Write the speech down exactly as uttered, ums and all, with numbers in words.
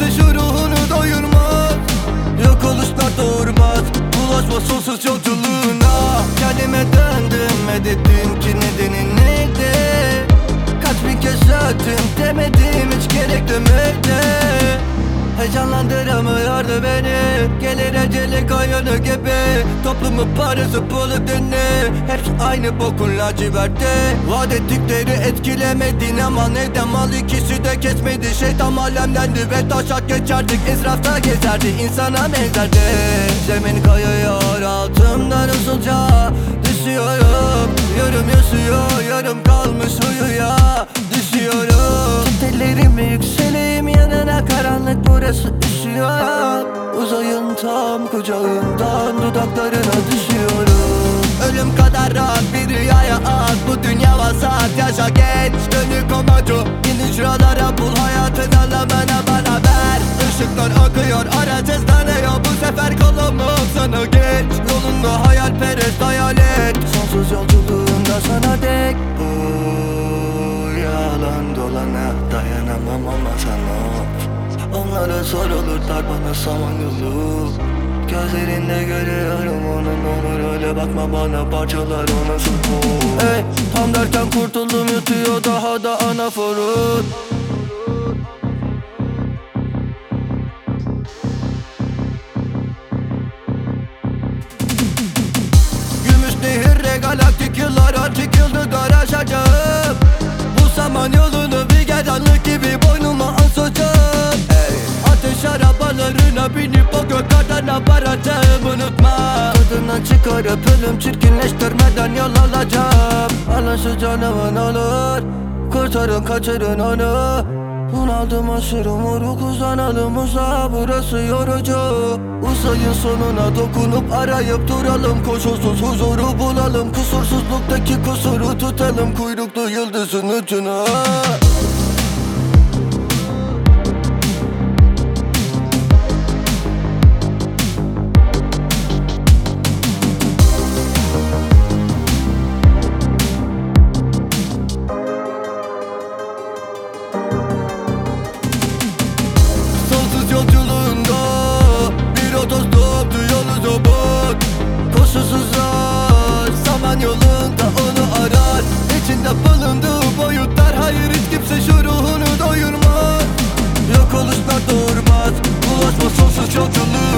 kimse şu ruhunu doyurmaz. Yok oluşlar doğurmaz. Bulaşma sonsuz yolculuğuna. Kendime döndüm ve dedim ki nedeni neydi? Kaç bin kez öttüm demedim hiç gerek demekti. Heyecanlandıramıyordu beni. Gelir eceli koyunu gibi. Toplumun parası pulu dini. Hepsi aynı bokun laciverti. Vaat ettikleri etkilemedi. Ne mal ne de mal, ikisi de kesmedi. Şeytan alemdendi ve taşak geçerdik. İsrafta gezerdi, insana benzerdi. Zemin kayıyor altımdan usulca. Düşüyorum, yarım yaşıyor, yarım kalmış uyuya. Düşüyorum, tut ellerimi yükseleyim yanına, karanlık burası üşüyor. Uzayın tam kucağından dudaklarına düşüyorum. Ölüm kadar rahat bir rüyaya at. Bu dünya vasat, yaşa geç. Dönük amacı in hücralara, bul hayatın anlamını bana ver. Işıklar akıyor, araç hızlanıyor. Bu sefer kolumu sana geç. Yolunda hayalperest hayal et. Sonsuz yolculuğumda sana dek. Bu yalan dolana dayanamam ama sana. Onlara sorulurlar bana samanyolu. Gözlerinde görüyorum onun, olur öyle bakma bana, parçalar o nasıl bu. Hey, tam derken kurtuldum, yutuyor daha da anaforun. Gümüş nehirle galaktik yıllar artık yıldızlar aşacağım. Bu samanyolunu bir gerdanlık gibi boynuma asacağım. Hey, ateş arabalarına binip o göklerden varacağım, unutma. Tadından çıkarıp ölüm çirkinleştirmeden yol alacağım. Alın şu canımın olur, kurtarın kaçırın onu. Bunaldım aşırı moruk, uzanalım uzağa, burası yorucu. Uzayın sonuna dokunup arayıp duralım. Koşulsuz huzuru bulalım, kusursuzluktaki kusuru tutalım. Kuyruklu yıldızın ucuna. Yolculuğunda bir otostoptu yolu zobut. Koşusuzlar zaman yolunda onu arar. İçinde bulunduğu boyutlar, hayır hiç kimse şu ruhunu doyurmaz. Yok oluşlar doğurmaz. Bulaşma sonsuz yolculuğuna.